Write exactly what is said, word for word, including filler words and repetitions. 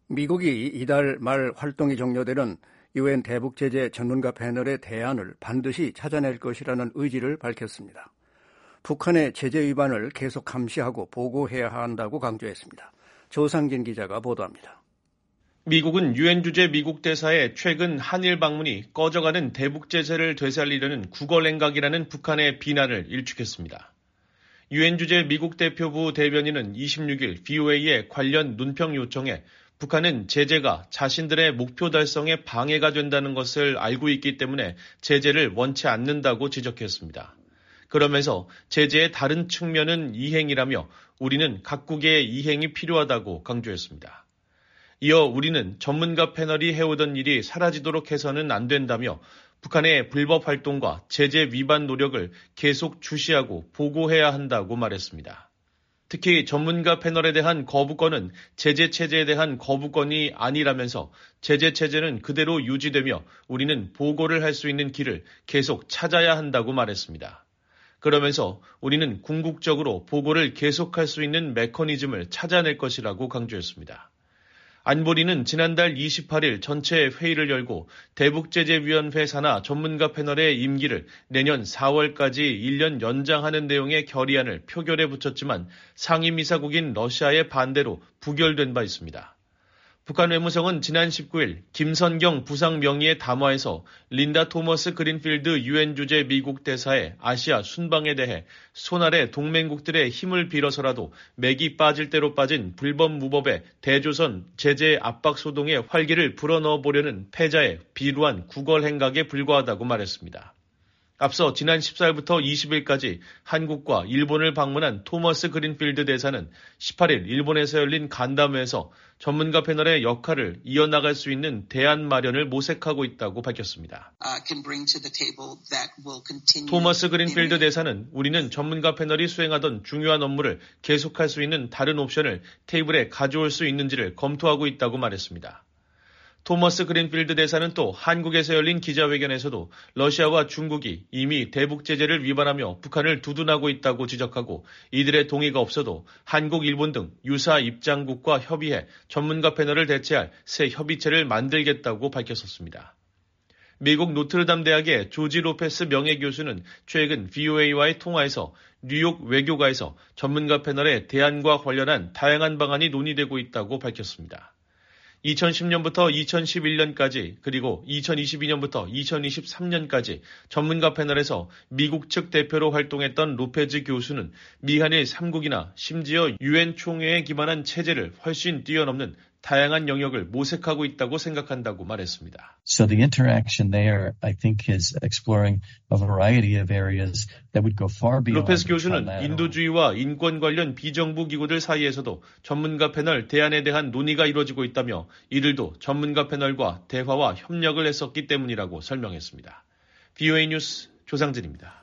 미국이 이달 말 활동이 종료되는 유엔 대북제재 전문가 패널의 대안을 반드시 찾아낼 것이라는 의지를 밝혔습니다. 북한의 제재 위반을 계속 감시하고 보고해야 한다고 강조했습니다. 조상진 기자가 보도합니다. 미국은 유엔 주재 미국 대사의 최근 한일 방문이 꺼져가는 대북 제재를 되살리려는 국어냉각이라는 북한의 비난을 일축했습니다. 유엔 주재 미국 대표부 대변인은 이십육 일 브이오에이의 관련 논평 요청에 북한은 제재가 자신들의 목표 달성에 방해가 된다는 것을 알고 있기 때문에 제재를 원치 않는다고 지적했습니다. 그러면서 제재의 다른 측면은 이행이라며 우리는 각국의 이행이 필요하다고 강조했습니다. 이어 우리는 전문가 패널이 해오던 일이 사라지도록 해서는 안 된다며 북한의 불법 활동과 제재 위반 노력을 계속 주시하고 보고해야 한다고 말했습니다. 특히 전문가 패널에 대한 거부권은 제재 체제에 대한 거부권이 아니라면서 제재 체제는 그대로 유지되며 우리는 보고를 할 수 있는 길을 계속 찾아야 한다고 말했습니다. 그러면서 우리는 궁극적으로 보고를 계속할 수 있는 메커니즘을 찾아낼 것이라고 강조했습니다. 안보리는 지난달 이십팔 일 전체 회의를 열고 대북제재위원회 산하 전문가 패널의 임기를 내년 사월까지 일 년 연장하는 내용의 결의안을 표결에 붙였지만 상임이사국인 러시아의 반대로 부결된 바 있습니다. 북한 외무성은 지난 십구 일 김선경 부상명의의 담화에서 린다 토머스 그린필드 유엔 주재 미국 대사의 아시아 순방에 대해 손아래 동맹국들의 힘을 빌어서라도 맥이 빠질 대로 빠진 불법 무법의 대조선 제재 압박 소동의 활기를 불어넣어 보려는 패자의 비루한 구걸 행각에 불과하다고 말했습니다. 앞서 지난 십사 일부터 이십 일까지 한국과 일본을 방문한 토머스 그린필드 대사는 십팔 일 일본에서 열린 간담회에서 전문가 패널의 역할을 이어나갈 수 있는 대안 마련을 모색하고 있다고 밝혔습니다. 토머스 그린필드 대사는 우리는 전문가 패널이 수행하던 중요한 업무를 계속할 수 있는 다른 옵션을 테이블에 가져올 수 있는지를 검토하고 있다고 말했습니다. 토머스 그린필드 대사는 또 한국에서 열린 기자회견에서도 러시아와 중국이 이미 대북 제재를 위반하며 북한을 두둔하고 있다고 지적하고 이들의 동의가 없어도 한국, 일본 등 유사 입장국과 협의해 전문가 패널을 대체할 새 협의체를 만들겠다고 밝혔었습니다. 미국 노트르담 대학의 조지 로페스 명예교수는 최근 브이오에이와의 통화에서 뉴욕 외교가에서 전문가 패널의 대안과 관련한 다양한 방안이 논의되고 있다고 밝혔습니다. 이천십 년부터 이천십일 년까지 그리고 이천이십이 년부터 이천이십삼 년까지 전문가 패널에서 미국 측 대표로 활동했던 로페즈 교수는 미한일 삼 국이나 심지어 유엔 총회에 기반한 체제를 훨씬 뛰어넘는 다양한 영역을 모색하고 있다고 생각한다고 말했습니다. So the interaction there, I think, is exploring a variety of areas that would go far beyond. 로페스 교수는 인도주의와 인권 관련 비정부 기구들 사이에서도 전문가 패널 대안에 대한 논의가 이루어지고 있다며 이들도 전문가 패널과 대화와 협력을 했었기 때문이라고 설명했습니다. 브이오에이 뉴스 조상진입니다.